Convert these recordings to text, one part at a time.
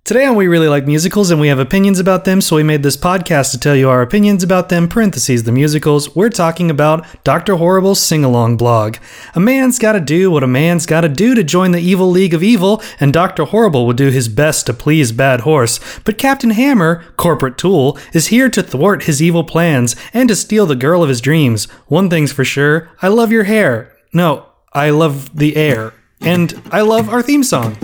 Today on We Really Like Musicals, and we have opinions about them, so we made this podcast to tell you our opinions about them, parentheses, the musicals. We're talking about Dr. Horrible's Sing-Along blog. A man's gotta do what a man's gotta do to join the evil league of evil, and Dr. Horrible will do his best to please Bad Horse. But Captain Hammer, corporate tool, is here to thwart his evil plans and to steal the girl of his dreams. One thing's for sure, I love your hair. No, I love the air. And I love our theme song.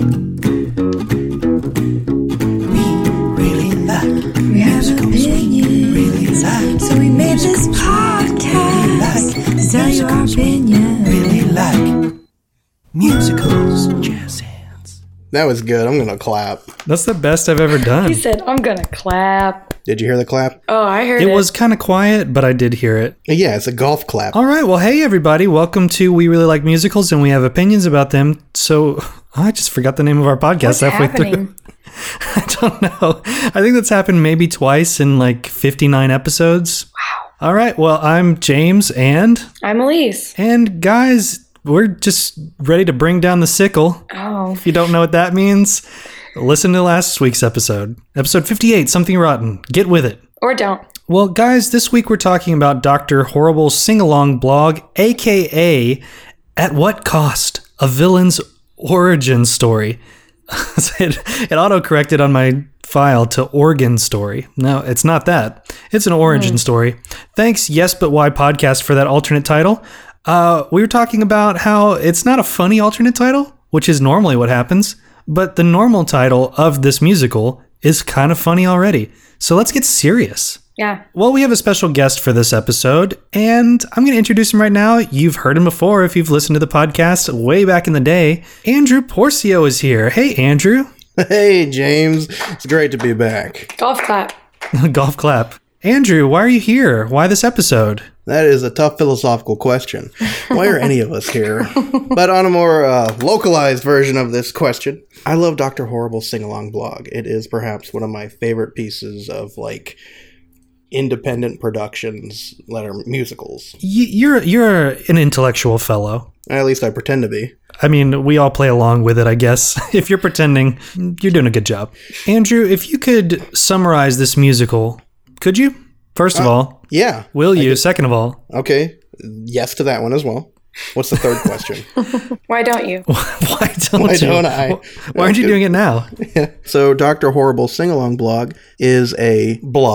So we made this podcast to tell you our opinion. Really like musicals, jazz hands. That was good. I'm gonna clap. That's the best I've ever done. He said, I'm gonna clap. Did you hear the clap? Oh, I heard it. It was kind of quiet, but I did hear it. Yeah, it's a golf clap. All right, well, hey everybody, welcome to We Really Like Musicals, and we have opinions about them. So I just forgot the name of our podcast What's halfway happening? through. I don't know. I think that's happened maybe twice in like 59 episodes. Wow. All right, well, I'm James, and I'm Elise. guys, we're just ready to bring down the sickle. Oh. If you don't know what that means, listen to last week's episode. Episode 58, Something Rotten. Get with it. Or don't. Well, guys, this week we're talking about Dr. Horrible's Sing-Along blog, aka At What Cost? A Villain's Origin Story. It auto-corrected on my file to Organ Story. No, it's not that. It's an origin story. Thanks, Yes But Why Podcast, for that alternate title. We were talking about how it's not a funny alternate title, which is normally what happens, but the normal title of this musical is kind of funny already. So let's get serious. Yeah. Well, we have a special guest for this episode, and I'm going to introduce him right now. You've heard him before if you've listened to the podcast way back in the day. Andrew Porcio is here. Hey, Andrew. Hey, James. It's great to be back. Golf clap. Golf clap. Andrew, why are you here? Why this episode? That is a tough philosophical question. Why are any of us here? But on a more localized version of this question, I love Dr. Horrible's Sing-Along blog. It is perhaps one of my favorite pieces of, like, independent productions that are musicals. You're an intellectual fellow. At least I pretend to be. I mean, we all play along with it, I guess. If you're pretending, you're doing a good job. Andrew, if you could summarize this musical, could you? First of all. Yeah. Will you? Second of all. Okay. Yes to that one as well. What's the third question? Why don't you? Why don't Why you? don't I? Why aren't you doing it now? So Dr. Horrible's Sing-Along blog is a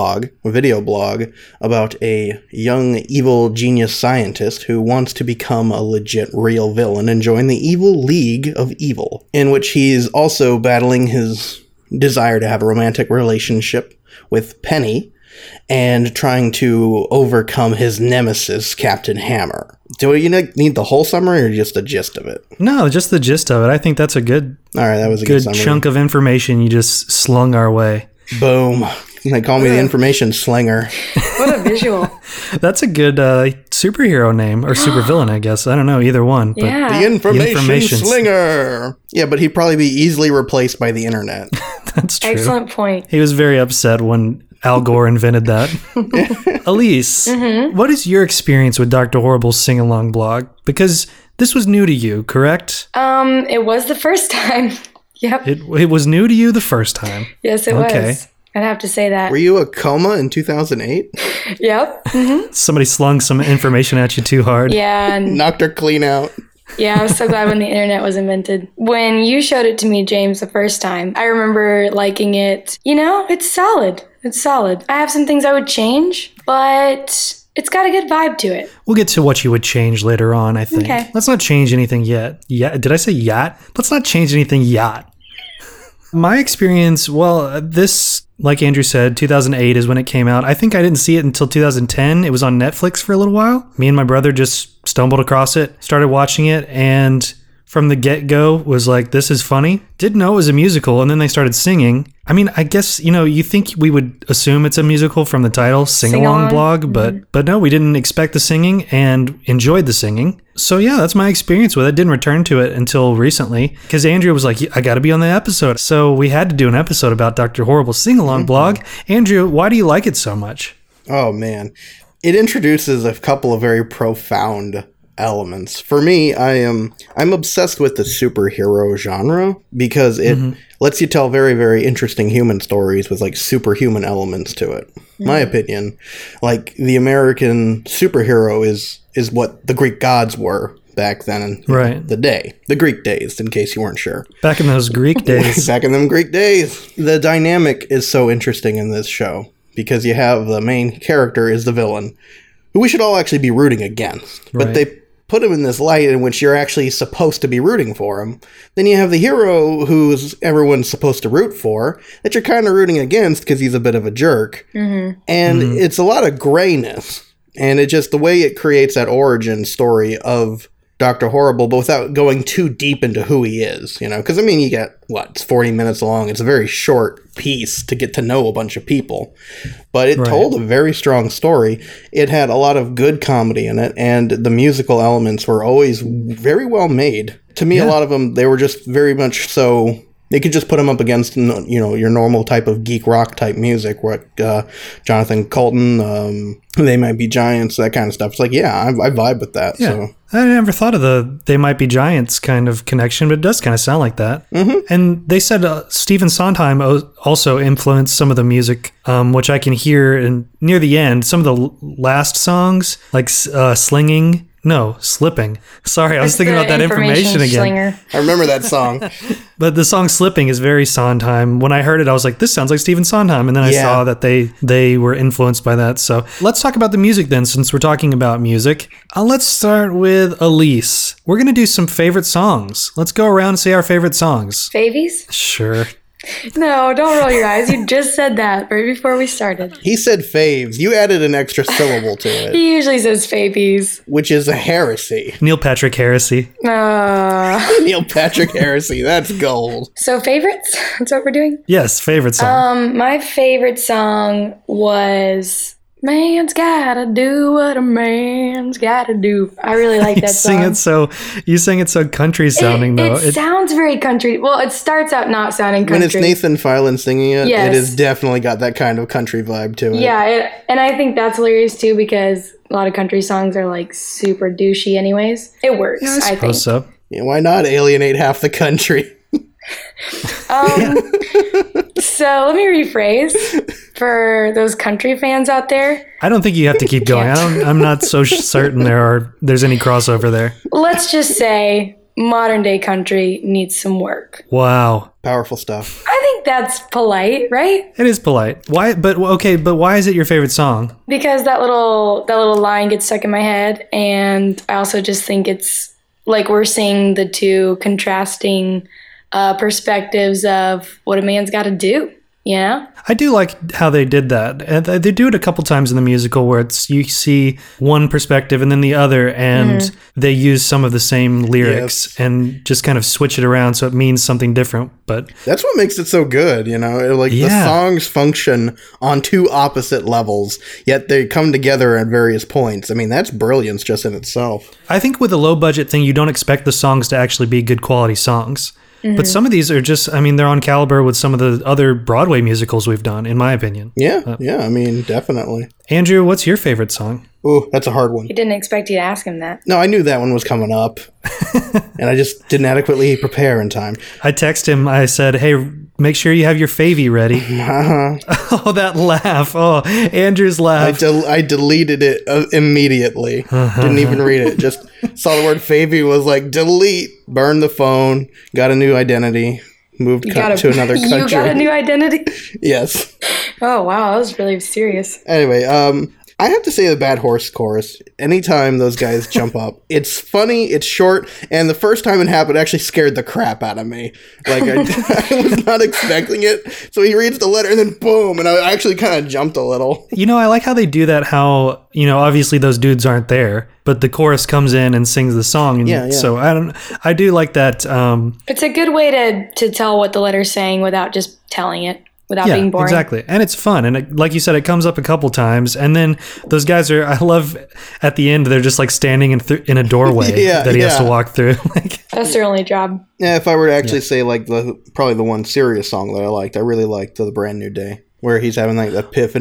video blog, about a young evil genius scientist who wants to become a legit real villain and join the evil league of evil, in which he's also battling his desire to have a romantic relationship with Penny and trying to overcome his nemesis, Captain Hammer. Do you need the whole summary or just the gist of it? No, just the gist of it. I think that's a good, All right, that was a good summary. chunk of information you just slung our way. Boom. They call me the information slinger. What a visual. That's a good superhero name, or supervillain, I guess. I don't know, either one. But Yeah. The information information slinger. Yeah, but he'd probably be easily replaced by the internet. that's true. Excellent point. He was very upset when Al Gore invented that. Elise, what is your experience with Dr. Horrible's Sing-Along blog? Because this was new to you, correct? It was the first time. Yep. It was new to you the first time. Yes, it Okay. was. I'd have to say that. Were you a coma in 2008? Yep. Somebody slung some information at you too hard. Yeah. And Knocked her clean out. yeah, I was so glad when the internet was invented. When you showed it to me, James, the first time, I remember liking it. You know, it's solid. It's solid. I have some things I would change, but it's got a good vibe to it. We'll get to what you would change later on, I think. Okay. Let's not change anything yet. Yeah, did I say yet? Let's not change anything yet. My experience, well, this, like Andrew said, 2008 is when it came out. I think I didn't see it until 2010. It was on Netflix for a little while. Me and my brother just stumbled across it, started watching it, and from the get-go was like, this is funny. Didn't know it was a musical, and then they started singing. I mean, I guess, you think we would assume it's a musical from the title, Sing-Along blog, but no, we didn't expect the singing and enjoyed the singing. So yeah, that's my experience with it. Didn't return to it until recently, because Andrew was like, I gotta be on the episode. So we had to do an episode about Dr. Horrible's Sing-Along blog. Andrew, why do you like it so much? Oh, man. It introduces a couple of very profound elements. For me, I'm obsessed with the superhero genre because it lets you tell very, very interesting human stories with like superhuman elements to it. My opinion, like the American superhero is what the Greek gods were back then in the Greek days, in case you weren't sure. Back in those Greek days. Back in them Greek days. The dynamic is so interesting in this show because you have the main character is the villain, who we should all actually be rooting against. But they put him in this light in which you're actually supposed to be rooting for him. Then you have the hero who's everyone's supposed to root for, that you're kind of rooting against because he's a bit of a jerk. And it's a lot of grayness. And it just, the way it creates that origin story of Dr. Horrible, but without going too deep into who he is, you know? Because, I mean, you get, it's 40 minutes long. It's a very short piece to get to know a bunch of people. But it told a very strong story. It had a lot of good comedy in it, and the musical elements were always very well made. To me, a lot of them, they were just very much so... You could just put them up against, you know, your normal type of geek rock type music, where Jonathan Colton, They Might Be Giants, that kind of stuff. It's like, I vibe with that. Yeah. So. I never thought of the They Might Be Giants kind of connection, but it does kind of sound like that. And they said Stephen Sondheim also influenced some of the music, which I can hear near the end. Some of the last songs, like Slipping. Sorry, I was thinking about that information again. Slinger. I remember that song. But the song Slipping is very Sondheim. When I heard it, I was like, this sounds like Stephen Sondheim. And then I saw that they were influenced by that. So let's talk about the music then, since we're talking about music. Let's start with Elise. We're going to do some favorite songs. Let's go around and say our favorite songs. Favies? Sure. No, don't roll your eyes. You just said that right before we started. He said faves. You added an extra syllable to it. He usually says favies. Which is a heresy. Neil Patrick Heresy. Neil Patrick Heresy. That's gold. So favorites? That's what we're doing? Yes, favorite song. My favorite song was... Man's gotta do what a man's gotta do. I really like that song. You sing it so country sounding, though. It sounds very country. Well, it starts out not sounding country. When it's Nathan Filan singing it, it has definitely got that kind of country vibe to it. Yeah, and I think that's hilarious, too, because a lot of country songs are, like, super douchey anyways. It works, I think. So. Yeah, why not alienate half the country? So let me rephrase for those country fans out there. I don't think you have to keep going. I'm not so certain there's any crossover there. Let's just say modern day country needs some work. Wow. Powerful stuff. I think that's polite, right? It is polite. Why? But why is it your favorite song? Because that little line gets stuck in my head, and I also just think it's like we're seeing the two contrasting perspectives of what a man's got to do, you know? I do like how they did that. And they do it a couple times in the musical where you see one perspective and then the other, and they use some of the same lyrics and just kind of switch it around so it means something different. But that's what makes it so good, you know? Like the songs function on two opposite levels, yet they come together at various points. I mean, that's brilliance just in itself. I think with a low budget thing, you don't expect the songs to actually be good quality songs. But some of these are just, I mean, they're on caliber with some of the other Broadway musicals we've done, in my opinion. Yeah, I mean, definitely. Andrew, what's your favorite song? Ooh, that's a hard one. He didn't expect you to ask him that. No, I knew that one was coming up, and I just didn't adequately prepare in time. I texted him, I said, hey, make sure you have your favy ready. Oh, that laugh. Oh, Andrew's laugh. I deleted it immediately. Didn't even read it. Just saw the word favy, was like, delete, burn the phone, got a new identity, moved to another country. You got a new identity? Yes. Oh, wow, that was really serious. Anyway, I have to say the Bad Horse chorus, anytime those guys jump up, it's funny, it's short, and the first time it happened, it actually scared the crap out of me. Like, I was not expecting it. So he reads the letter, and then boom, and I actually kind of jumped a little. You know, I like how they do that, how, you know, obviously those dudes aren't there, but the chorus comes in and sings the song. And so I do like that. It's a good way to tell what the letter's saying without just telling it. Without being boring. Exactly. And it's fun. And like you said, it comes up a couple times. And then those guys I love at the end, they're just like standing in a doorway that he has to walk through. That's their only job. Yeah, if I were to actually say like probably the one serious song that I really liked the Brand New Day, where he's having like the epiphany.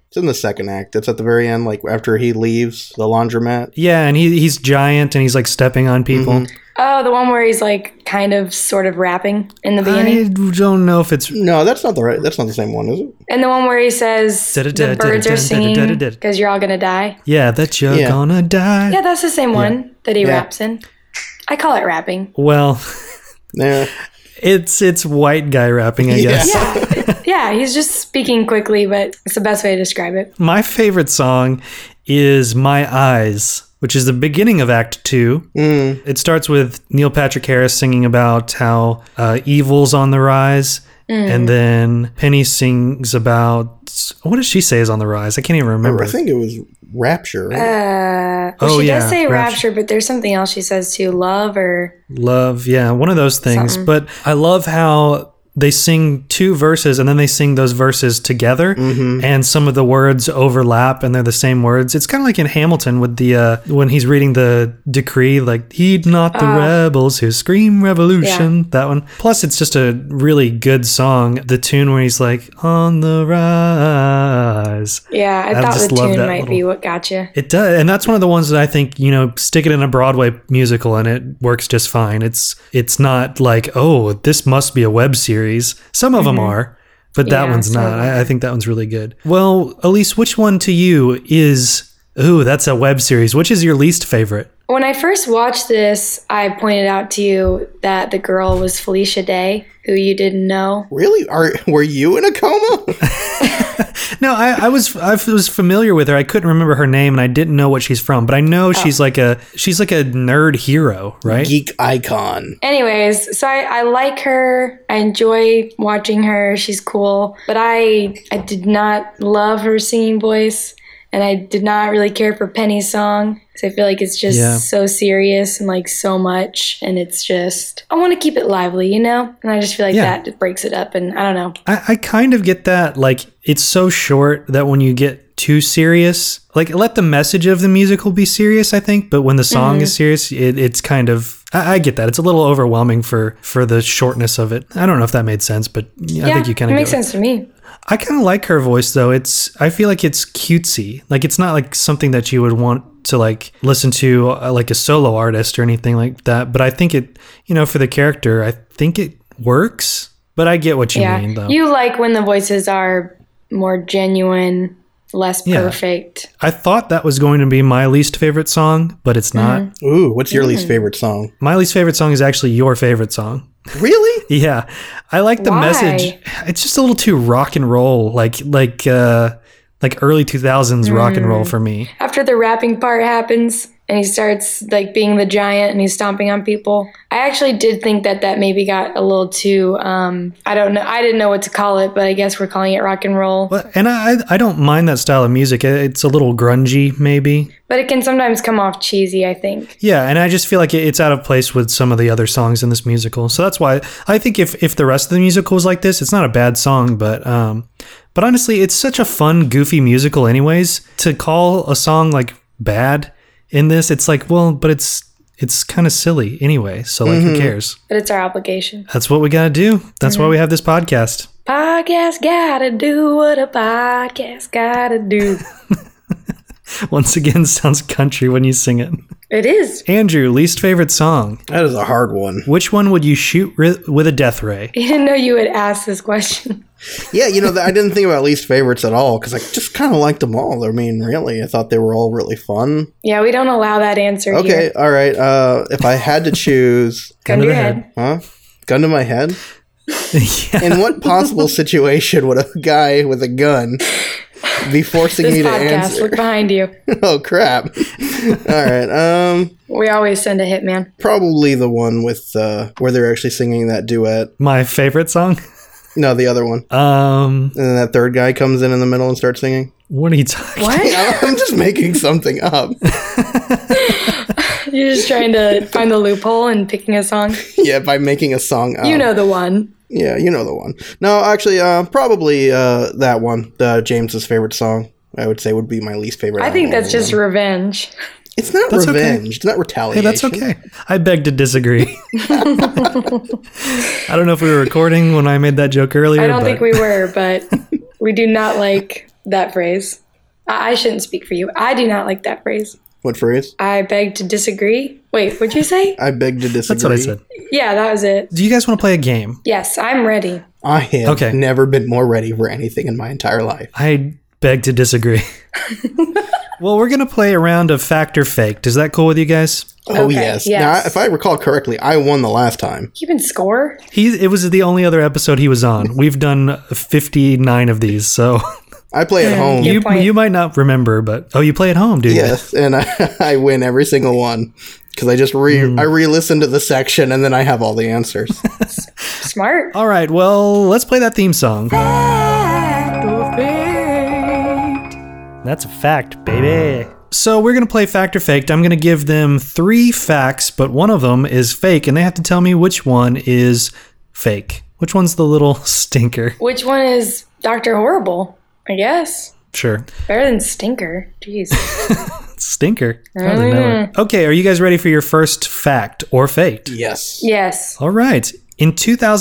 It's in the second act. It's at the very end, like after he leaves the laundromat. Yeah, and he's giant and he's like stepping on people. Oh, the one where he's like kind of sort of rapping in the beginning. I don't know if it's No, that's not the same one, is it? And the one where he says the birds are singing because you're all gonna die. yeah, that you're Yeah. gonna die. Yeah, that's the same one that he Yeah. raps in. I call it rapping. Well, Yeah. it's white guy rapping, I guess. Yeah, he's just speaking quickly, but it's the best way to describe it. My favorite song is My Eyes, which is the beginning of Act 2. It starts with Neil Patrick Harris singing about how evil's on the rise. And then Penny sings about, what does she say is on the rise? I can't even remember. I think it was Rapture. Right? She does say rapture, but there's something else she says too. Love or Love, yeah, one of those things. Something. But I love how they sing two verses and then they sing those verses together and some of the words overlap and they're the same words. It's kind of like in Hamilton with the when he's reading the decree, like heed not the rebels who scream revolution, that one. Plus it's just a really good song. The tune where he's like on the rise. yeah, I thought just the love tune that might little- be what got you. It does, and that's one of the ones that I think, you know, stick it in a Broadway musical and it works just fine. It's not like, oh, this must be a web series. Some of them are, but that Yeah, one's some of not. them I think that one's really good. Well, Elise, which one to you is? Ooh, that's a web series. Which is your least favorite? When I first watched this, I pointed out to you that the girl was Felicia Day, who you didn't know. Really? Were you in a coma? No, I was familiar with her. I couldn't remember her name, and I didn't know what she's from. But I know she's like a nerd hero, right? Geek icon. Anyways, so I like her. I enjoy watching her. She's cool. But I did not love her singing voice. And I did not really care for Penny's song. Because I feel like it's just so serious and like so much. And it's just, I want to keep it lively, you know? And I just feel like that just breaks it up. And I don't know. I kind of get that. Like, it's so short that when you get too serious, like, let the message of the musical be serious, I think. But when the song is serious, it's kind of, I get that. It's a little overwhelming for the shortness of it. I don't know if that made sense, but I think you kind it of makes sense to me. I kind of like her voice, though. I feel like it's cutesy. Like, it's not like something that you would want to like listen to like a solo artist or anything like that. But I think it, you know, for the character, I think it works. But I get what you mean, though. You like when the voices are more genuine, less perfect. I thought that was going to be my least favorite song, but it's not. Ooh, what's your least favorite song? My least favorite song is actually your favorite song. Really? Yeah, I like the Why? message. It's just a little too rock and roll, like early 2000s rock and roll for me. After the rapping part happens and he starts like being the giant and he's stomping on people, I actually did think that maybe got a little too, I don't know. I didn't know what to call it, but I guess we're calling it rock and roll. And I don't mind that style of music. It's a little grungy, maybe. But it can sometimes come off cheesy, I think. Yeah, and I just feel like it's out of place with some of the other songs in this musical. So that's why I think if the rest of the musical is like this, it's not a bad song, but honestly, it's such a fun, goofy musical anyways. To call a song like bad in this, it's like, well, but it's kind of silly anyway. So like, who cares? But it's our obligation. That's what we got to do. That's why we have this podcast. Podcast gotta do what a podcast gotta do. Once again, sounds country when you sing it. It is. Andrew, least favorite song. That is a hard one. Which one would you shoot with a death ray? You didn't know you would ask this question. Yeah, you know, I didn't think about least favorites at all because I just kind of liked them all. I mean, really, I thought they were all really fun. Yeah, we don't allow that answer Okay, here. all right. If I had to choose, Gun to your head. gun to my head. Yeah. In what possible situation would a guy with a gun be forcing This me to podcast, answer? look behind you. Oh crap! All right. We always send a hitman. Probably the one with where they're actually singing that duet. My favorite song? No, the other one. And then that third guy comes in the middle and starts singing. What are you talking What? I'm just making something up. You're just trying to find the loophole and picking a song. Yeah, by making a song up. You know the one. Yeah, you know the one. No, actually, probably that one, James's favorite song. I would say would be my least favorite. I think out of that's all of just them. revenge. It's not That's okay. revenge. It's not Hey, retaliation. that's okay. I beg to disagree. I don't know if we were recording when I made that joke earlier. I don't but think we were, but we do not like that phrase. I shouldn't speak for you. I do not like that phrase. What phrase? I beg to disagree. Wait, what'd you say? I beg to disagree. That's what I said. Yeah, that was it. Do you guys want to play a game? Yes, I'm ready. I have Okay. never been more ready for anything in my entire life. I beg to disagree. Well, we're going to play a round of fact or faked. Is that cool with you guys? Oh, Okay, yes. yes. Now, if I recall correctly, I won the last time. Keeping score? It was the only other episode he was on. We've done 59 of these, so I play at home. Good point. you might not remember, but you play at home, do you? Yes, and I win every single one. Because I just I re-listen to the section and then I have all the answers. Smart. All right, well, let's play that theme song. Fact or faked? That's a fact, baby. So we're going to play fact or faked. I'm going to give them 3 facts, but one of them is fake, and they have to tell me which one is fake. Which one's the little stinker? Which one is Dr. Horrible? I guess. Sure. Better than Stinker. Jeez. Stinker. I don't know it. Okay, are you guys ready for your first fact or faked? Yes. Yes. All right. In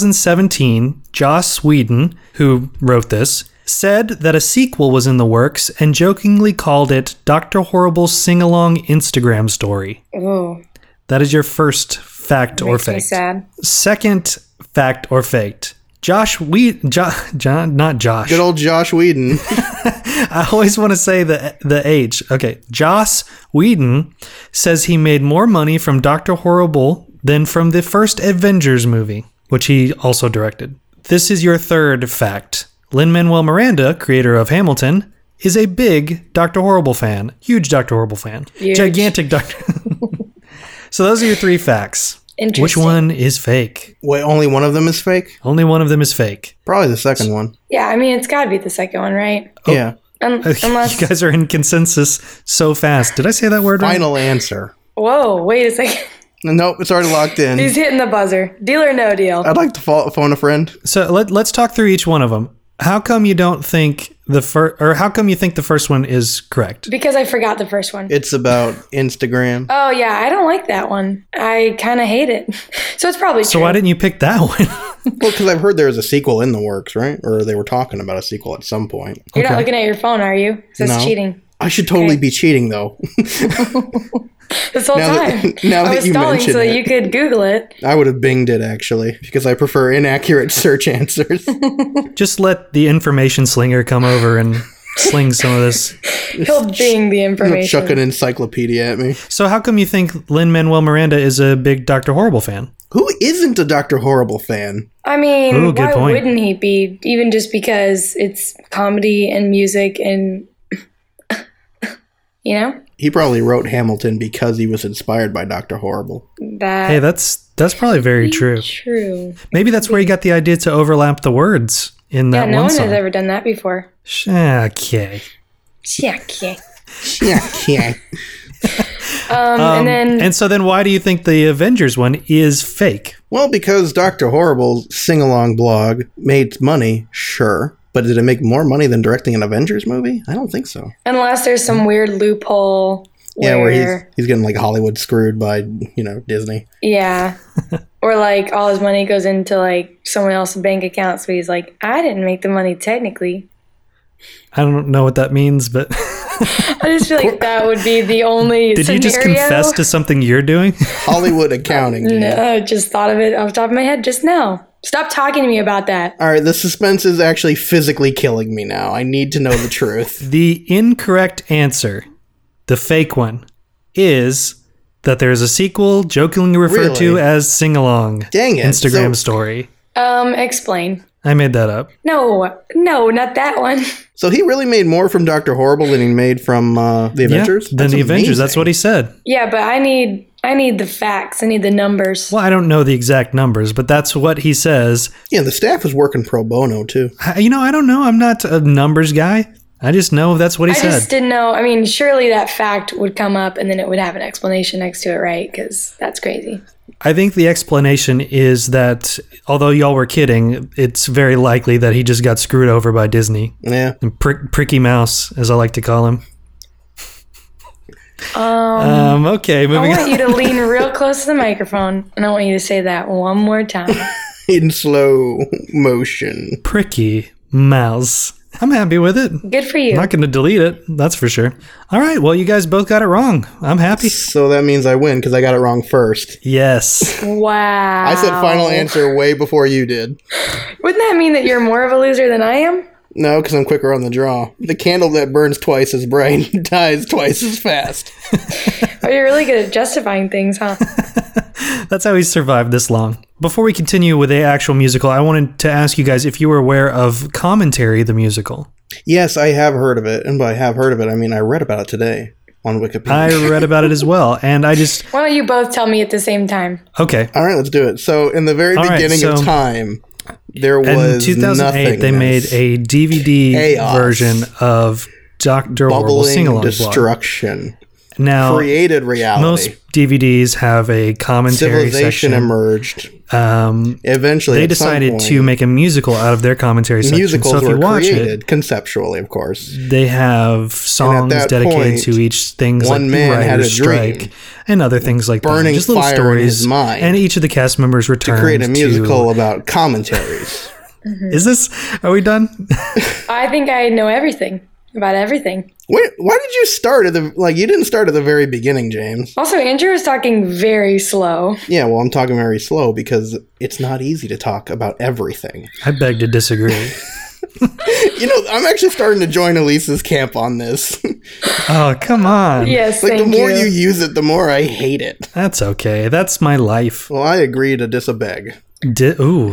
2017, Joss Whedon, who wrote this, said that a sequel was in the works and jokingly called it Dr. Horrible's Sing-Along Instagram Story. Ooh. That is your first fact or Makes me faked. sad. Second fact or faked. Josh Whedon, not Josh. Good old Josh Whedon. I always want to say the H. Okay. Joss Whedon says he made more money from Dr. Horrible than from the first Avengers movie, which he also directed. This is your third fact. Lin-Manuel Miranda, creator of Hamilton, is a big Dr. Horrible fan. Huge Dr. Horrible fan. Huge. Gigantic Dr. So those are your 3 facts. Interesting. Which one is fake? Wait, only one of them is fake? Only one of them is fake. Probably the second one. Yeah, I mean, it's got to be the second one, right? Yeah. Unless. You guys are in consensus so fast. Did I say that word right? Final answer. Whoa, wait a second. Nope, it's already locked in. He's hitting the buzzer. Deal or no deal? I'd like to phone a friend. So let's talk through each one of them. How come you don't think the first, or how come you think the first one is correct? Because I forgot the first one. It's about Instagram. Oh, yeah, I don't like that one. I kind of hate it. So it's probably So true. why didn't you pick that one? Well, because I've heard there was a sequel in the works, right? Or they were talking about a sequel at some point. You're not Okay. looking at your phone, are you? 'Cause that's No. cheating. I should totally Okay. be cheating, though. This whole Now that- time. now I that was you stalling mention so that it. you could Google it. I would have binged it, actually, because I prefer inaccurate search answers. Just let the information slinger come over and sling some of this. He'll bing the information. Chuck an encyclopedia at me. So how come you think Lin-Manuel Miranda is a big Dr. Horrible fan? Who isn't a Dr. Horrible fan? I mean, Ooh, good why point. wouldn't he be? Even just because it's comedy and music and, you know, He probably wrote Hamilton because he was inspired by Dr. Horrible. that. Hey, that's probably very true. True. Maybe that's where you got the idea to overlap the words in Yeah, that no one one song. has ever done that before. Okay. Yeah, okay. Yeah. And then why do you think the Avengers one is fake? Well, because Dr. Horrible's sing-along blog made money, sure. But did it make more money than directing an Avengers movie? I don't think so. unless there's some weird loophole Yeah, where where he's getting like Hollywood screwed by, Disney. yeah. Or like all his money goes into like someone else's bank account, so he's like, I didn't make the money technically. I don't know what that means, but I just feel like that would be the only did scenario. you just confess to something you're doing? Hollywood accounting. No, I just thought of it off the top of my head just now. Stop talking to me about that. All right, the suspense is actually physically killing me now. I need to know the truth. The incorrect answer, the fake one, is that there's a sequel jokingly referred to Really? as Sing Along Dang it. Instagram So- story. Explain. I made that up. No, not that one. So he really made more from Dr. Horrible than he made from the Avengers? Yeah, then the Avengers. That's what he said. Yeah, but I need the facts. I need the numbers. Well, I don't know the exact numbers, but that's what he says. Yeah, the staff was working pro bono, too. I don't know. I'm not a numbers guy. I just know that's what he I said. just didn't know. I mean, surely that fact would come up and then it would have an explanation next to it, right? Because that's crazy. I think the explanation is that although y'all were kidding, it's very likely that he just got screwed over by Disney. Yeah. And Pricky Mouse, as I like to call him. Okay, I moving want on. you to lean real close to the microphone, and I want you to say that one more time. In slow motion. Pricky Mouse. I'm happy with it. Good for you. I'm not going to delete it. That's for sure. All right. Well, you guys both got it wrong. I'm happy. So that means I win because I got it wrong first. Yes. Wow. I said final answer way before you did. Wouldn't that mean that you're more of a loser than I am? No, because I'm quicker on the draw. The candle that burns twice as bright dies twice as fast. Oh, you're really good at justifying things, huh? That's how he survived this long. Before we continue with the actual musical, I wanted to ask you guys if you were aware of Commentary, the musical. Yes, I have heard of it. And by have heard of it, I mean I read about it today on Wikipedia. I read about it as well, and I just... Why don't you both tell me at the same time? Okay. All right, let's do it. So in the very All right, beginning of so- time, there In was 2008, they made a DVD Chaos. version of Dr. Horrible bubbling sing-along blog. destruction. Now, Created reality. most DVDs have a commentary Civilization section. emerged. Um, Eventually, they at some decided point, to make a musical out of their commentary section. musicals So if were you watch created it, conceptually, of course. they have songs that dedicated point, to each things one like man the had a writer's strike dream. and other things like Burning that. Just little fire in stories. his mind. And each of the cast members returned To create a musical about commentaries. Is this? Are we done? I think I know everything about everything. Wait, why did you start at the you didn't start at the very beginning, James? Also, Andrew is talking very slow. Yeah, well, I'm talking very slow because it's not easy to talk about everything. I beg to disagree. You know, I'm actually starting to join Elise's camp on this. Oh, come on. Yes, Like, the thank more you. you use it, the more I hate it. That's okay. That's my life. Well, I agree to disobey. Ooh.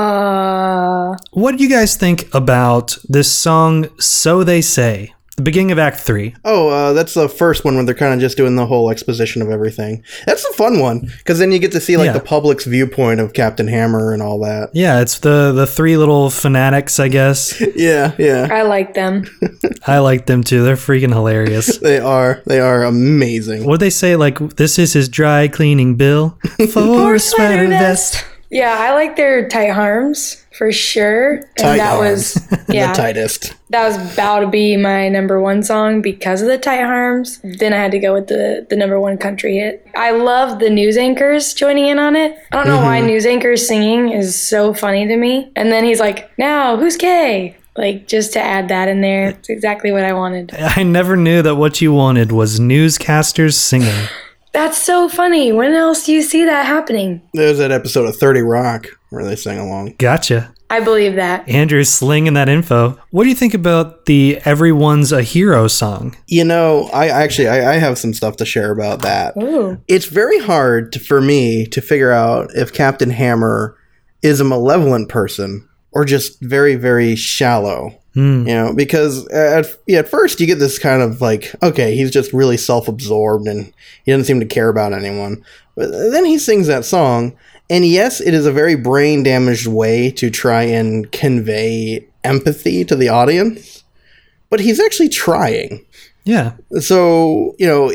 What do you guys think about this song, So They Say? The beginning of Act 3. Oh, that's the first one where they're kind of just doing the whole exposition of everything. That's the fun one, because then you get to see, like, Yeah. the public's viewpoint of Captain Hammer and all that. Yeah, it's the three little fanatics, I guess. Yeah, yeah. I like them. I like them too. They're freaking hilarious. They are amazing. What they say, like, this is his dry cleaning bill for a sweater vest. Yeah, I like their tight harms for sure. And Tight that Arms. was yeah, The tightest. that was about to be my number one song because of the tight harms. Then I had to go with the number one country hit. I love the news anchors joining in on it. I don't know why news anchors singing is so funny to me. And then he's like, "Now who's gay?" Like, just to add that in there. It's exactly what I wanted. I never knew that what you wanted was newscasters singing. That's so funny. When else do you see that happening? There's that episode of 30 Rock where they sing along. Gotcha. I believe that. Andrew's slinging that info. What do you think about the Everyone's a Hero song? You know, I have some stuff to share about that. Ooh. It's very hard for me to figure out if Captain Hammer is a malevolent person or just very, very shallow. You know, because at first you get this kind of like, okay, he's just really self-absorbed and he doesn't seem to care about anyone. But then he sings that song, and yes, it is a very brain-damaged way to try and convey empathy to the audience, but he's actually trying. Yeah. So, you know,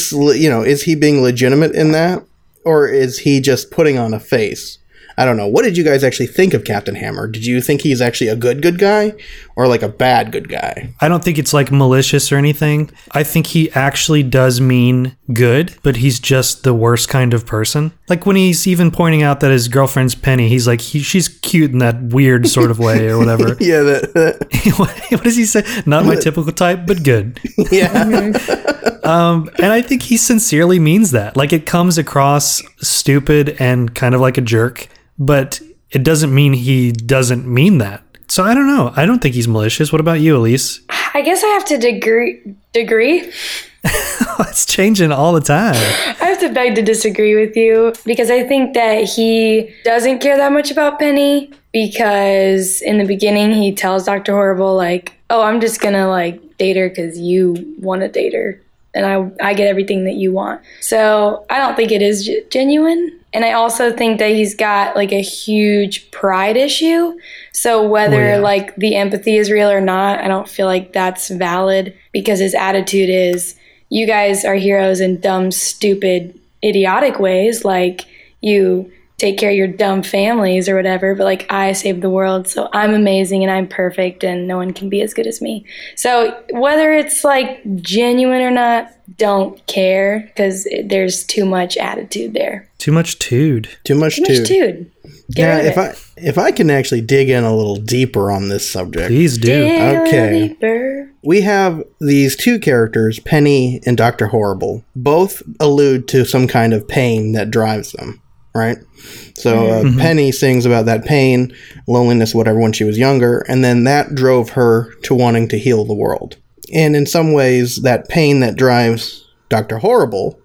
is he being legitimate in that? Or is he just putting on a face? I don't know. What did you guys actually think of Captain Hammer? Did you think he's actually a good guy or like a bad good guy? I don't think it's like malicious or anything. I think he actually does mean good, but he's just the worst kind of person. Like when he's even pointing out that his girlfriend's Penny, he's like, she's cute in that weird sort of way or whatever. Yeah, What does he say? Not my typical type, but good. yeah. And I think he sincerely means that. Like it comes across stupid and kind of like a jerk, but it doesn't mean he doesn't mean that. So I don't know. I don't think he's malicious. What about you, Elise? I guess I have to degree. It's changing all the time. I have to beg to disagree with you because I think that he doesn't care that much about Penny because in the beginning he tells Dr. Horrible like, "Oh, I'm just gonna like date her because you want to date her and I get everything that you want." So I don't think it is genuine. And I also think that he's got like a huge pride issue. So whether like the empathy is real or not, I don't feel like that's valid because his attitude is, you guys are heroes in dumb, stupid, idiotic ways. Like you take care of your dumb families or whatever, but like I saved the world, so I'm amazing and I'm perfect and no one can be as good as me. So whether it's like genuine or not, don't care because there's too much attitude there. Too much tude. Too much Too much dude. Get Now, rid of it. if I can actually dig in a little deeper on this subject, Please do. Dig a little Okay. deeper. we have these two characters, Penny and Dr. Horrible. Both allude to some kind of pain that drives them, right? So Penny sings about that pain, loneliness, whatever, when she was younger, and then that drove her to wanting to heal the world. And in some ways, that pain that drives Dr. Horrible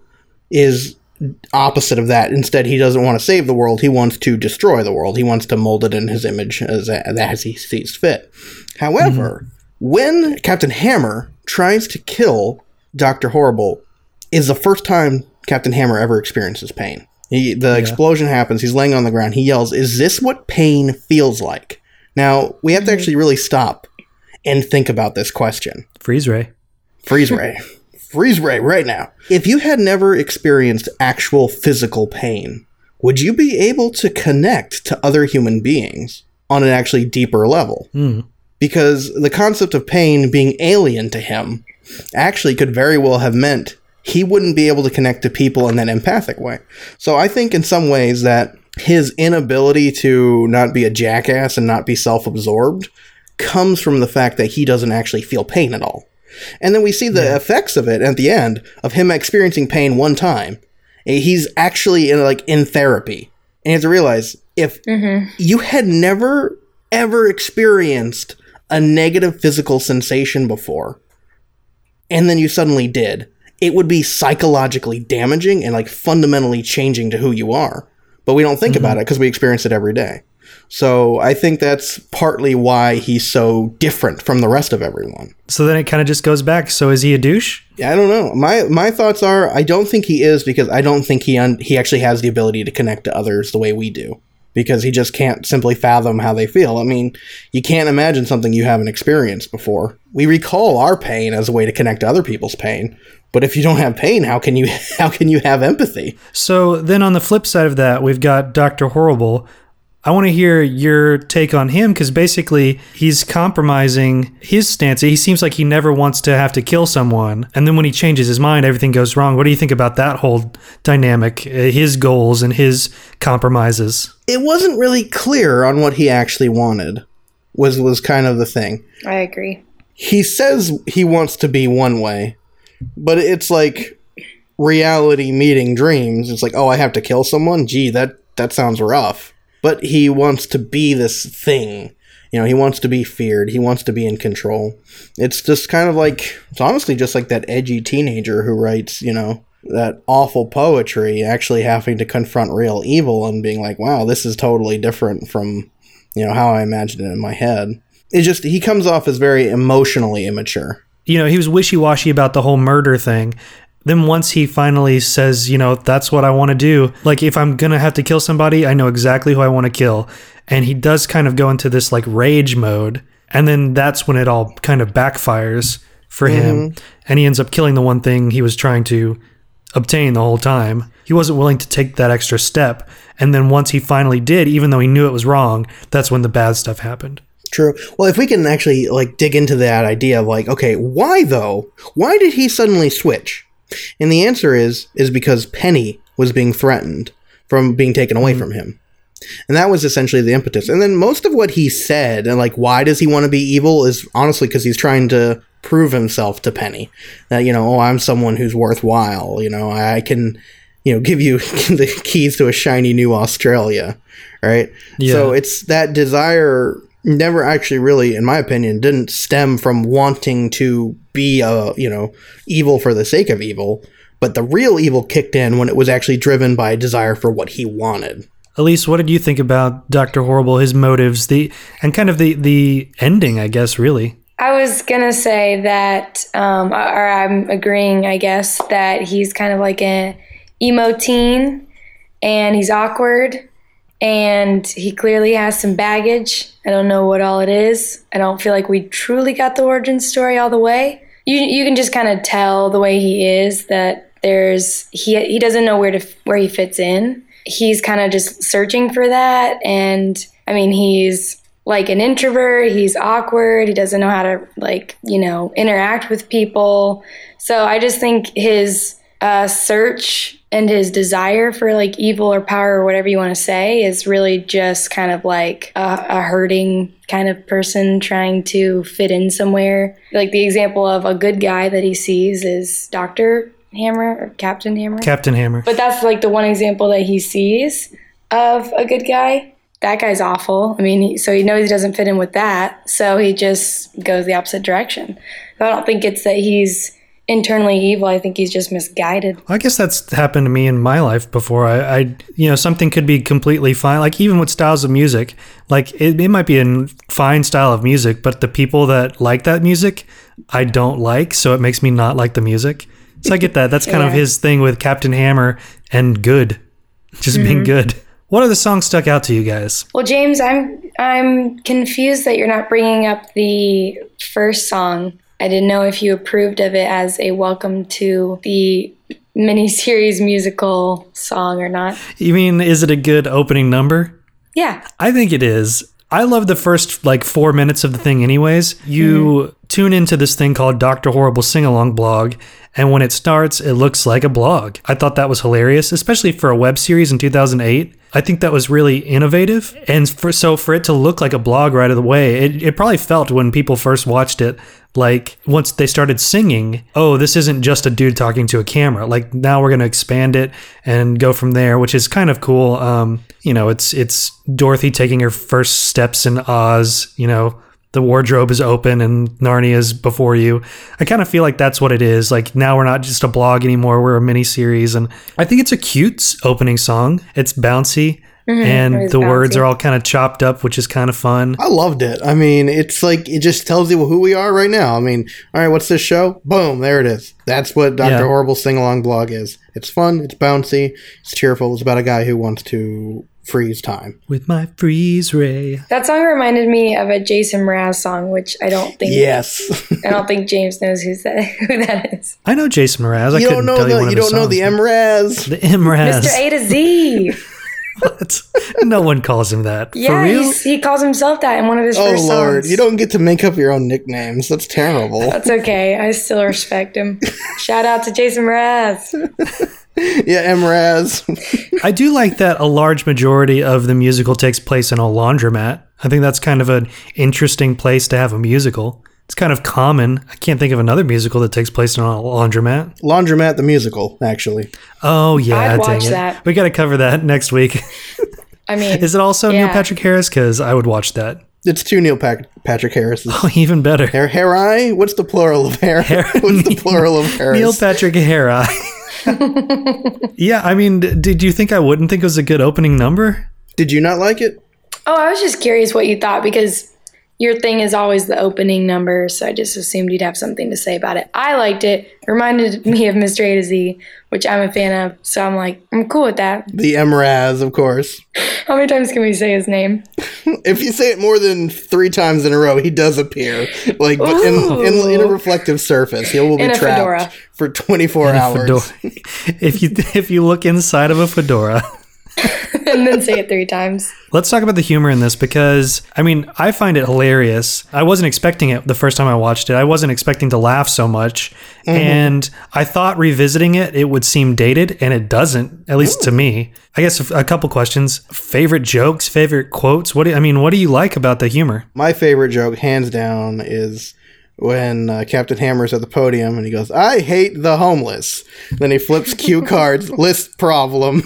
is opposite of that. Instead, he doesn't want to save the world. He wants to destroy the world. He wants to mold it in his image as he sees fit. However, when Captain Hammer tries to kill Dr. Horrible, is the first time Captain Hammer ever experiences pain. The explosion happens. He's laying on the ground. He yells, "Is this what pain feels like?" Now, we have to actually really stop and think about this question. Freeze ray. Freeze ray. Freeze ray right now. If you had never experienced actual physical pain, would you be able to connect to other human beings on an actually deeper level? Because the concept of pain being alien to him actually could very well have meant he wouldn't be able to connect to people in that empathic way. So I think in some ways that his inability to not be a jackass and not be self-absorbed comes from the fact that he doesn't actually feel pain at all. And then we see the effects of it at the end of him experiencing pain one time. He's actually in therapy. And you have to realize, if you had never, ever experienced a negative physical sensation before, and then you suddenly did, it would be psychologically damaging and fundamentally changing to who you are. But we don't think about it because we experience it every day. So I think that's partly why he's so different from the rest of everyone. So then it kind of just goes back. So is he a douche? Yeah, I don't know. My thoughts are, I don't think he is, because I don't think he actually has the ability to connect to others the way we do. Because he just can't simply fathom how they feel. I mean, you can't imagine something you haven't experienced before. We recall our pain as a way to connect to other people's pain. But if you don't have pain, how can you have empathy? So then on the flip side of that, we've got Dr. Horrible. I want to hear your take on him, because basically he's compromising his stance. He seems like he never wants to have to kill someone. And then when he changes his mind, everything goes wrong. What do you think about that whole dynamic, his goals and his compromises? It wasn't really clear on what he actually wanted, was kind of the thing. I agree. He says he wants to be one way, but it's like reality meeting dreams. It's like, oh, I have to kill someone? Gee, that sounds rough. But he wants to be this thing. He wants to be feared. He wants to be in control. It's just kind of it's honestly just like that edgy teenager who writes, that awful poetry, actually having to confront real evil and being like, wow, this is totally different from, how I imagined it in my head. It's just, he comes off as very emotionally immature. He was wishy-washy about the whole murder thing. Then once he finally says, that's what I want to do. If I'm going to have to kill somebody, I know exactly who I want to kill. And he does kind of go into this rage mode. And then that's when it all kind of backfires for him. And he ends up killing the one thing he was trying to obtain the whole time. He wasn't willing to take that extra step. And then once he finally did, even though he knew it was wrong, that's when the bad stuff happened. True. Well, if we can actually dig into that idea of okay, why though? Why did he suddenly switch? And the answer is because Penny was being threatened from being taken away from him. And that was essentially the impetus. And then most of what he said, and why does he want to be evil, is honestly because he's trying to prove himself to Penny. That, I'm someone who's worthwhile. I can, give you the keys to a shiny new Australia. Right? Yeah. So it's that desire never actually really, in my opinion, didn't stem from wanting to be evil for the sake of evil, but the real evil kicked in when it was actually driven by a desire for what he wanted. Elise, what did you think about Dr. Horrible, his motives, and kind of the ending, I guess, really? I was going to say that, or I'm agreeing, I guess, that he's kind of like an emo teen, and he's awkward, and he clearly has some baggage. I don't know what all it is. I don't feel like we truly got the origin story all the way. You can just kind of tell the way he is that he doesn't know where he fits in. He's kind of just searching for that. And I mean, he's an introvert. He's awkward. He doesn't know how to interact with people. So I just think his search and his desire for like evil or power or whatever you want to say is really just kind of like a hurting kind of person trying to fit in somewhere. Like the example of a good guy that he sees is Dr. Hammer or Captain Hammer. Captain Hammer. But that's like the one example that he sees of a good guy. That guy's awful. I mean, so he knows he doesn't fit in with that. So he just goes the opposite direction. So I don't think it's that he's internally evil. I think he's just misguided. I guess that's happened to me in my life before. I something could be completely fine. Like even with styles of music, like it might be a fine style of music, but the people that like that music, I don't like. So it makes me not like the music. So I get that. That's kind of his thing with Captain Hammer and good, just being good. What other songs stuck out to you guys? Well, James, I'm confused that you're not bringing up the first song. I didn't know if you approved of it as a welcome to the miniseries musical song or not. You mean, is it a good opening number? Yeah. I think it is. I love the first 4 minutes of the thing anyways. You tune into this thing called Dr. Horrible Sing-Along Blog, and when it starts, it looks like a blog. I thought that was hilarious, especially for a web series in 2008. I think that was really innovative. And for it to look like a blog right away, it probably felt when people first watched it, like once they started singing, oh, this isn't just a dude talking to a camera. Like now we're going to expand it and go from there, which is kind of cool. It's Dorothy taking her first steps in Oz, the wardrobe is open and Narnia is before you. I kind of feel like that's what it is. Like now we're not just a blog anymore. We're a mini series. And I think it's a cute opening song. It's bouncy and the words are all kind of chopped up, which is kind of fun. I loved it. I mean, it's like, it just tells you who we are right now. I mean, all right, what's this show? Boom, there it is. That's what Dr. Horrible Sing-Along Blog is. It's fun. It's bouncy. It's cheerful. It's about a guy who wants to freeze time with my freeze ray. That song reminded me of a Jason Mraz song, which I don't think. Yes. I don't think James knows who that is. I know Jason Mraz. You don't know the Mraz. The Mraz. Mr. A to Z. What? No one calls him that. Yeah, for real? he calls himself that in one of his first songs. Oh Lord, you don't get to make up your own nicknames. That's terrible. That's okay. I still respect him. Shout out to Jason Mraz. Yeah, Mraz. I do like that a large majority of the musical takes place in a laundromat. I think that's kind of an interesting place to have a musical. It's kind of common. I can't think of another musical that takes place in a laundromat. Laundromat the musical, actually. Oh, yeah. I'd watch that. We got to cover that next week. I mean, is it also Neil Patrick Harris? Because I would watch that. It's two Neil Patrick Harrises. Oh, even better. Harry? What's the plural of Harry? What's the plural of Harris? Neil Patrick Harris. Yeah, I mean, did you think I wouldn't think it was a good opening number? Did you not like it? Oh, I was just curious what you thought because your thing is always the opening number, so I just assumed you'd have something to say about it. I liked it. It reminded me of Mr. A to Z, which I'm a fan of, so I'm like, I'm cool with that. The Mraz, of course. How many times can we say his name? If you say it more than 3 times in a row, he does appear. Like, but in a reflective surface. He will be trapped fedora. For 24 hours. If you look inside of a fedora. And then say it 3 times. Let's talk about the humor in this because, I mean, I find it hilarious. I wasn't expecting it the first time I watched it. I wasn't expecting to laugh so much. Mm-hmm. And I thought revisiting it would seem dated, and it doesn't, at least to me. I guess a couple questions. Favorite jokes, favorite quotes? What do you like about the humor? My favorite joke, hands down, is when Captain Hammer's at the podium and he goes, I hate the homeless. Then he flips cue cards, list problem.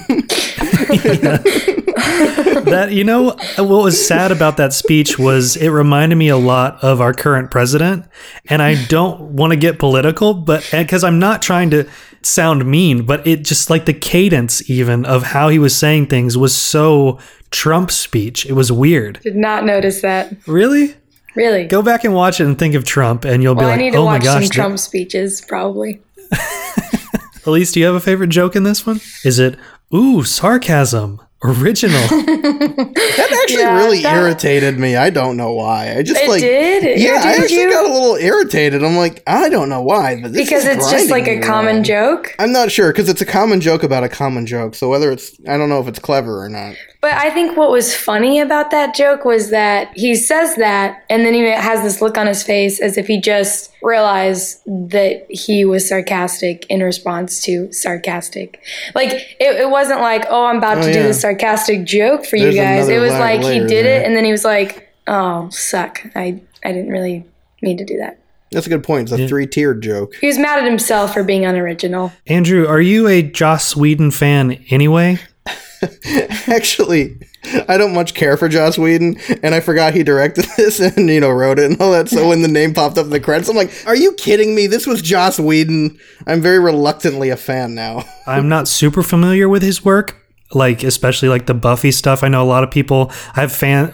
What was sad about that speech was it reminded me a lot of our current president. And I don't want to get political, but because I'm not trying to sound mean, but it just like the cadence even of how he was saying things was so Trump speech. It was weird. Did not notice that. Really? Really? Go back and watch it and think of Trump, and you'll be like, I need to oh my watch gosh. some Trump speeches, probably. Elise, do you have a favorite joke in this one? Is it, ooh, sarcasm, original? That actually really irritated me. I don't know why. I just did? Yeah, I actually got a little irritated. I'm like, I don't know why. But because it's just like a common joke? I'm not sure, because it's a common joke about a common joke. So I don't know if it's clever or not. But I think what was funny about that joke was that he says that, and then he has this look on his face as if he just realize that he was sarcastic in response to sarcastic. Like, it wasn't like, oh, I'm about to do this sarcastic joke for There's you guys. another It was like he layer did there. it, and then he was like, oh, suck. I didn't really mean to do that. That's a good point. It's a 3-tiered joke. He was mad at himself for being unoriginal. Andrew, are you a Joss Whedon fan anyway? Actually, I don't much care for Joss Whedon, and I forgot he directed this and, wrote it and all that. So when the name popped up in the credits, I'm like, are you kidding me? This was Joss Whedon. I'm very reluctantly a fan now. I'm not super familiar with his work, like especially like the Buffy stuff. I know a lot of people. I have friends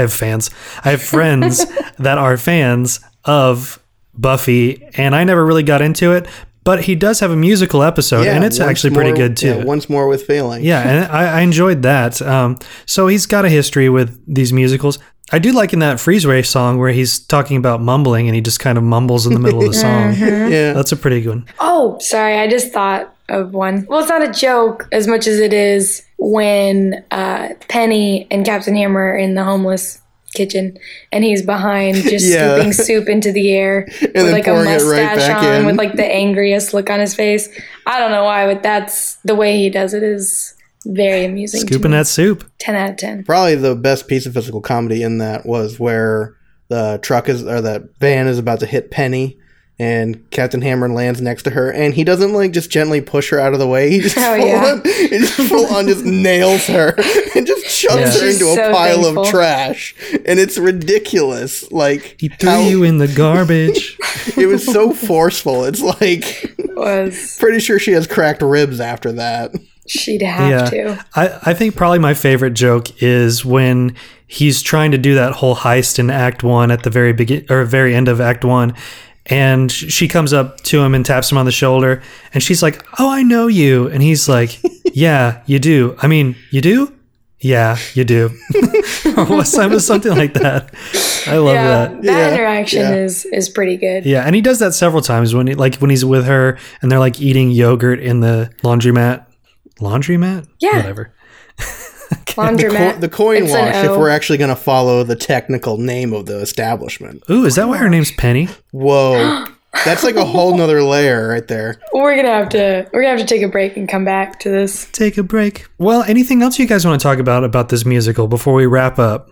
that are fans of Buffy, and I never really got into it. But he does have a musical episode, and it's Once actually pretty More- good too. Yeah, Once More with Failing. Yeah, and I enjoyed that. So he's got a history with these musicals. I do like in that Freeze Ray song where he's talking about mumbling and he just kind of mumbles in the middle of the song. Yeah. That's a pretty good one. Oh, sorry. I just thought of one. Well, it's not a joke as much as it is when Penny and Captain Hammer are in the homeless kitchen and he's behind just Yeah. scooping soup into the air with then like a pouring it right mustache back on in. with like the angriest look on his face. I don't know why, but that's the way he does it is very amusing. to Scooping me. that soup. 10 out of 10. Probably the best piece of physical comedy in that was where the that van is about to hit Penny and Captain Hammer lands next to her and he doesn't like just gently push her out of the way. He just full on just nails her and just shoves her She's into a so pile thankful. of trash. And it's ridiculous. Like He threw you in the garbage. it was so forceful. It's like Was pretty sure she has cracked ribs after that. she'd have to. I think probably my favorite joke is when he's trying to do that whole heist in Act 1 at the very end of Act 1. And she comes up to him and taps him on the shoulder. And she's like, oh, I know you. And he's like, yeah, you do. I mean, you do? Yeah, you do. Or something like that. I love that. Yeah, interaction yeah. is pretty good. Yeah, and he does that several times when he's with her and they're like eating yogurt in the laundromat. Laundromat? Yeah. Whatever. Laundromat. The coin It's an wash, if O. we're actually going to follow the technical name of the establishment. Ooh, is that why her name's Penny? Whoa. That's like a whole nother layer right there. We're gonna have to take a break and come back to this. Take a break. Well, anything else you guys want to talk about this musical before we wrap up?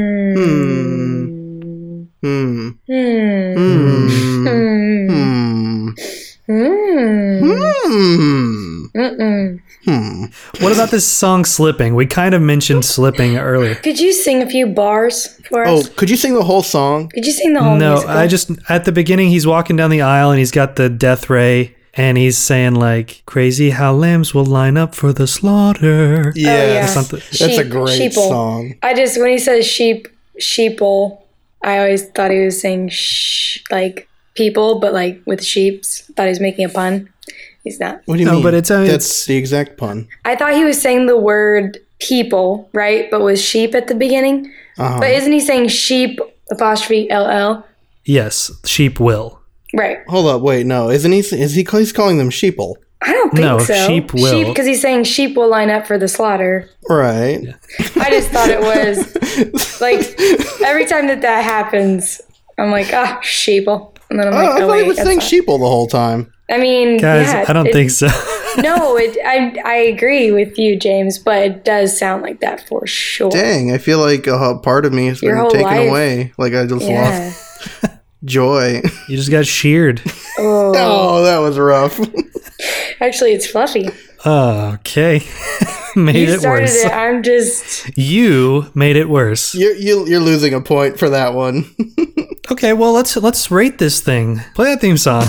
What about this song Slipping? We kind of mentioned Slipping earlier. Could you sing a few bars for Oh, us? could you sing the whole song? Could you sing the whole No, musical? I just, at the beginning, he's walking down the aisle and he's got the death ray and he's saying like, crazy how lambs will line up for the slaughter. Yeah. Something. That's a Sheep- great sheeple. song. when he says sheeple, I always thought he was saying like people, but like with sheeps. Thought he was making a pun. He's not. What do you No, mean? but it's That's the exact pun. I thought he was saying the word people, right? But with sheep at the beginning. Uh-huh. But isn't he saying sheep apostrophe LL? Yes, sheep will. Right. Hold up, wait, no. Isn't he? He's calling them sheeple. I don't think No, so. sheep will. Sheep, because he's saying sheep will line up for the slaughter. Right. I just thought it was like every time that happens, I'm like, sheeple. And then I'm like, I thought wait, he was that's saying not- sheeple the whole time. I mean, Guys, yeah, I don't think so. No, I agree with you, James, but it does sound like that for sure. Dang, I feel like a part of me has Your been whole taken life. away. Like I just Yeah. lost joy. You just got sheared. Oh, that was rough. Actually, it's fluffy. Okay. Made You it started worse. it. I'm just. You made it worse. You're losing a point for that one. Okay, well let's rate this thing. Play that theme song.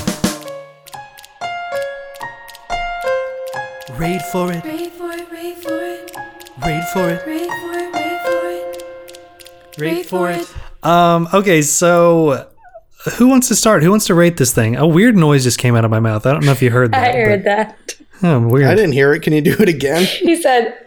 Raid for it. Wait for it, wait for it, Raid for it. wait for it, wait for it. Raid for it. Okay, so who wants to start? Who wants to rate this thing? A weird noise just came out of my mouth. I don't know if you heard that. I heard that. But, oh, weird. I didn't hear it. Can you do it again? He said,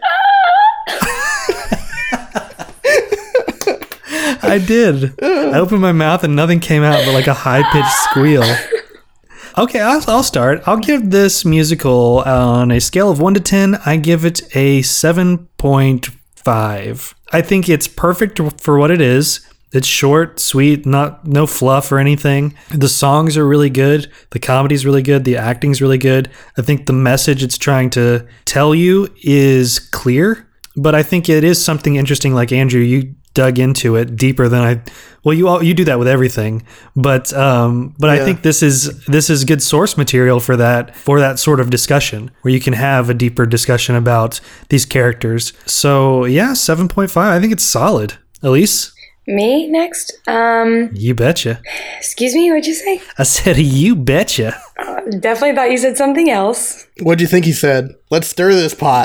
I did. I opened my mouth and nothing came out but like a high-pitched squeal. Okay, I'll start. I'll give this musical on a scale of 1 to 10. I give it a 7.5. I think it's perfect for what it is. It's short, sweet, no fluff or anything. The songs are really good. The comedy's really good. The acting's really good. I think the message it's trying to tell you is clear, but I think it is something interesting. Like Andrew, you dug into it deeper than you do that with everything, but I think this is good source material for that sort of discussion where you can have a deeper discussion about these characters. So yeah, 7.5. I think it's solid. Elise? Me next? You betcha. Excuse me, what'd you say? I said you betcha. Definitely thought you said something else. What'd you think he said? Let's stir this pot.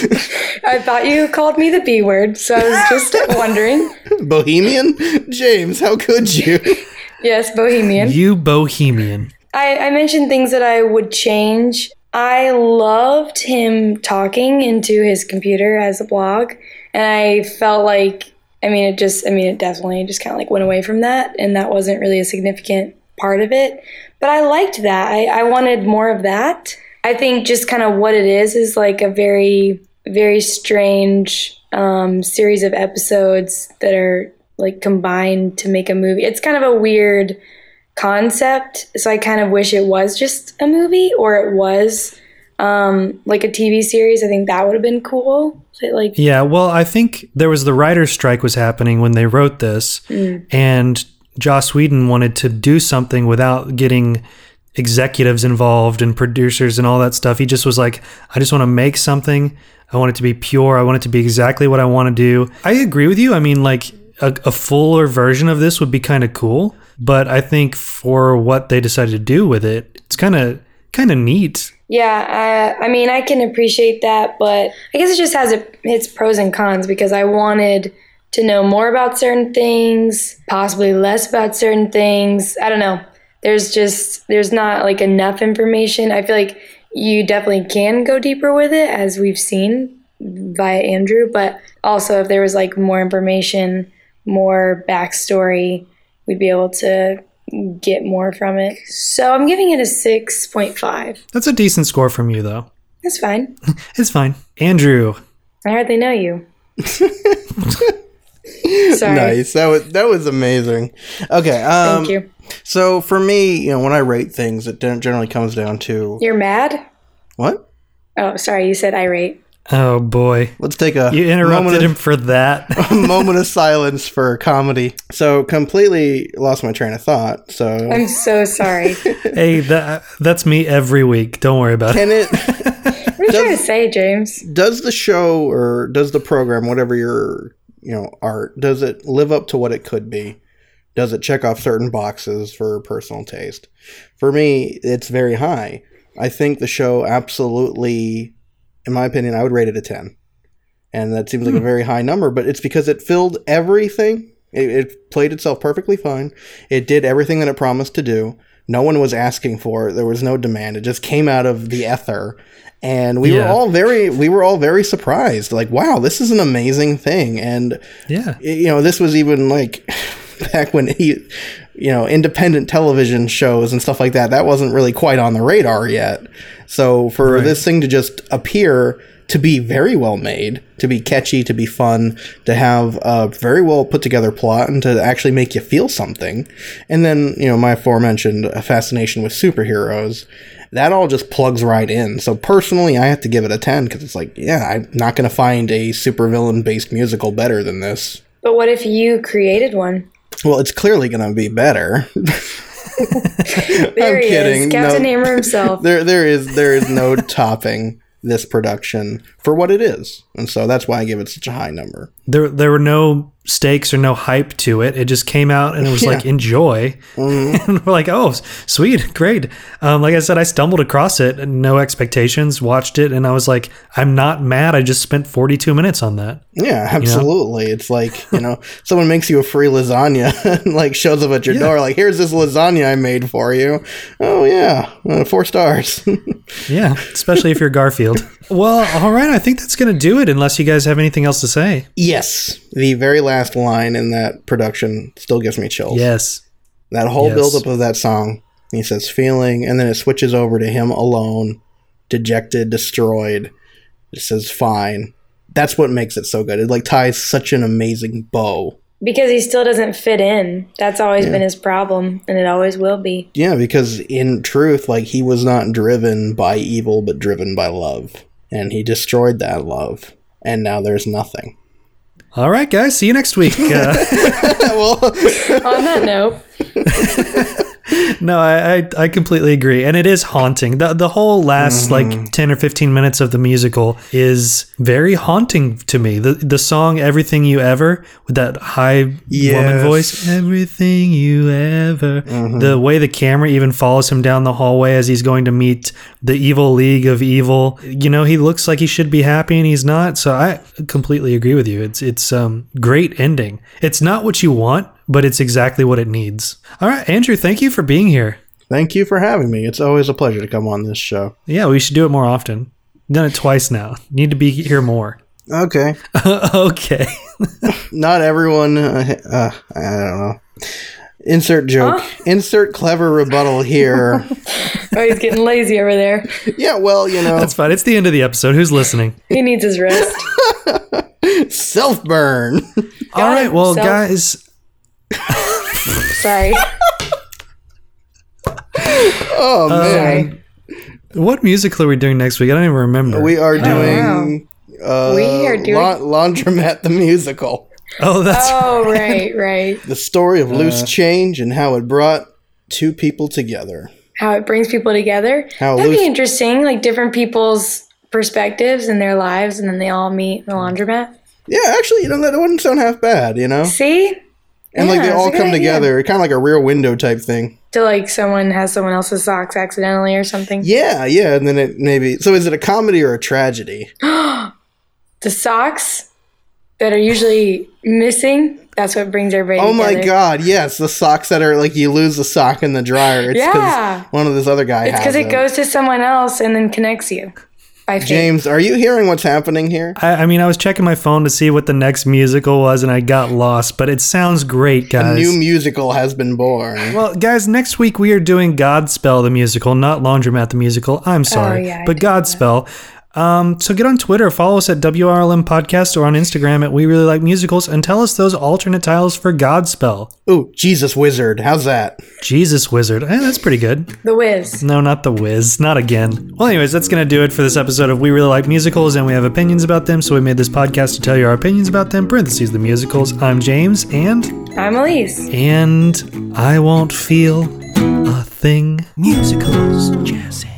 I thought you called me the B word, so I was just wondering. Bohemian? James, how could you? Yes, Bohemian. You bohemian. I mentioned things that I would change. I loved him talking into his computer as a blog, and I felt like, it definitely just kind of like went away from that, and that wasn't really a significant part of it. But I liked that. I wanted more of that. I think just kind of what it is like a very, very strange series of episodes that are like combined to make a movie. It's kind of a weird concept, so I kind of wish it was just a movie, or it was like a TV series. I think that would have been cool. Yeah, well, I think there was the writer's strike was happening when they wrote this, and Joss Whedon wanted to do something without getting executives involved and producers and all that stuff. He just was like, I just want to make something. I want it to be pure. I want it to be exactly what I want to do. I agree with you. I mean, like a fuller version of this would be kind of cool, but I think for what they decided to do with it, it's kind of neat. Yeah, I can appreciate that, but I guess it just has its pros and cons, because I wanted to know more about certain things, possibly less about certain things. I don't know. There's not like enough information. I feel like you definitely can go deeper with it, as we've seen via Andrew, but also if there was like more information, more backstory, we'd be able to get more from it. So I'm giving it a 6.5. That's a decent score from you, though. That's fine. It's fine. Andrew. I hardly know you. Sorry. Nice. That was amazing. Okay. Thank you. So for me, when I rate things, it generally comes down to... You're mad? What? Oh, sorry. You said irate. Oh, boy. Let's take a... You interrupted him for that. A moment of silence for comedy. So completely lost my train of thought. So I'm so sorry. Hey, that's me every week. Don't worry about it. What are you trying to say, James? Does the show or does the program, whatever your art, does it live up to what it could be? Does it check off certain boxes for personal taste? For me, it's very high. I think the show absolutely, in my opinion, I would rate it a 10. And that seems like a very high number, but it's because it filled everything. It played itself perfectly fine. It did everything that it promised to do. No one was asking for it. There was no demand. It just came out of the ether. And we were all very surprised. Like, wow, this is an amazing thing. And, this was even like back when independent television shows and stuff like that wasn't really quite on the radar yet. So for this thing to just appear to be very well made, to be catchy, to be fun, to have a very well put together plot, and to actually make you feel something. And then, my aforementioned fascination with superheroes, that all just plugs right in. So personally, I have to give it a 10, because it's like, I'm not going to find a supervillain based musical better than this. But what if you created one? Well, it's clearly going to be better. There he is, Captain Hammer himself. There is no topping this production for what it is, and so that's why I give it such a high number. There were no stakes or no hype to it. It just came out and it was like, enjoy. And we're like, oh, sweet, great. Like I said, I stumbled across it, no expectations, watched it, and I was like, I'm not mad. I just spent 42 minutes on that. Yeah, absolutely. It's like, someone makes you a free lasagna and like shows up at your door, like, here's this lasagna I made for you. Oh yeah, 4 stars. Yeah, especially if you're Garfield. Well, all right. I think that's going to do it, unless you guys have anything else to say. Yes. The very last line in that production still gives me chills. Yes. That whole buildup of that song. He says feeling, and then it switches over to him alone, dejected, destroyed. It says fine. That's what makes it so good. It like ties such an amazing bow Because he still doesn't fit in. That's always been his problem, and it always will be. Yeah, because in truth, like, he was not driven by evil, but driven by love. And he destroyed that love. And now there's nothing. All right, guys. See you next week. Well, On that note, No, I completely agree. And it is haunting. The whole last like 10 or 15 minutes of the musical is very haunting to me. The song Everything You Ever with that high woman voice, Everything You Ever. The way the camera even follows him down the hallway as he's going to meet the evil League of Evil. You know, he looks like he should be happy and he's not. So I completely agree with you. It's great ending. It's not what you want, but it's exactly what it needs. All right, Andrew, thank you for being here. thank you for having me. It's always a pleasure to come on this show. Yeah, we should do it more often. Done it twice now. Need to be here more. Okay. Okay. Not everyone, I don't know. Insert joke. Insert clever rebuttal here. oh, he's getting lazy over there. Yeah, well, you know, That's fine. It's the end of the episode. Who's listening? He needs his rest. self-burn. All right, well, himself. guys. Sorry. Oh, man. What musical are we doing next week? I don't even remember. We are doing, We are doing- Laundromat the Musical. Oh, that's Oh, right. The story of loose change and how it brought two people together. How it brings people together. How That'd loose- be interesting, like different people's perspectives in their lives, and then they all meet in the laundromat. Yeah, actually, you know, that wouldn't sound half bad, you know? See? And like they Yeah, all it's a come good idea. together, kind of like a Rear Window type thing. To like someone has someone else's socks accidentally or something. Yeah, and then it maybe. So is it a comedy or a tragedy? The socks that are usually missing, that's what brings everybody Oh my together. god, yes, the socks that are like you lose the sock in the dryer. It's because Yeah. one of this other guy It's has because it them. goes to someone else and then connects you. By fate. James, are you hearing what's happening here? I mean, I was checking my phone to see what the next musical was, and I got lost. But it sounds great, A guys. new musical has been born. Well, guys, next week we are doing Godspell the musical, not Laundromat the musical. I'm sorry, yeah, I but did that. Godspell. So get on Twitter, follow us at WRLM Podcast, or on Instagram at We Really Like Musicals, and tell us those alternate titles for Godspell. Ooh, Jesus Wizard, how's that? Jesus Wizard. That's pretty good. The Wiz. No, not the Wiz. Not again. Well, anyways, that's going to do it for this episode of We Really Like Musicals, and we have opinions about them, so we made this podcast to tell you our opinions about them, parentheses the musicals. I'm James, and I'm Elise. I won't feel a thing. Musicals, jazz hands.